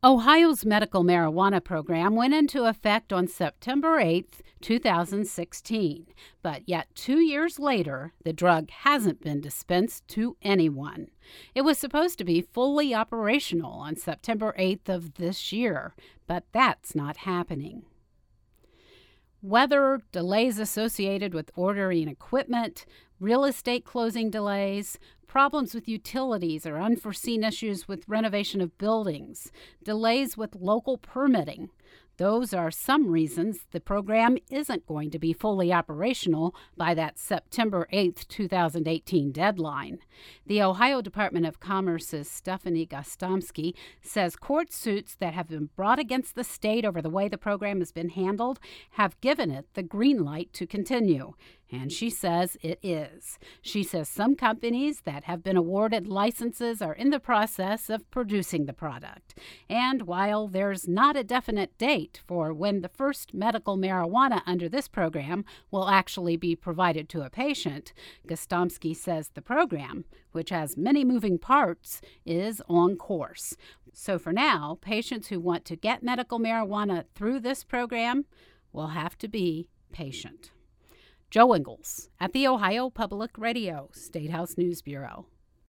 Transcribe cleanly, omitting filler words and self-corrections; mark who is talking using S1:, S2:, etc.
S1: Ohio's medical marijuana program went into effect on September 8, 2016, but yet 2 years later, the drug hasn't been dispensed to anyone. It was supposed to be fully operational on September 8th of this year, but that's not happening. Weather, delays associated with ordering equipment, real estate closing delays, problems with utilities or unforeseen issues with renovation of buildings, delays with local permitting. Those are some reasons the program isn't going to be fully operational by that September 8, 2018 deadline. The Ohio Department of Commerce's Stephanie Gostomski says court suits that have been brought against the state over the way the program has been handled have given it the green light to continue. And she says it is. She says some companies that have been awarded licenses are in the process of producing the product. And while there's not a definite date for when the first medical marijuana under this program will actually be provided to a patient, Gostomski says the program, which has many moving parts, is on course. So for now, patients who want to get medical marijuana through this program will have to be patient. Joe Ingles at the Ohio Public Radio State House News Bureau.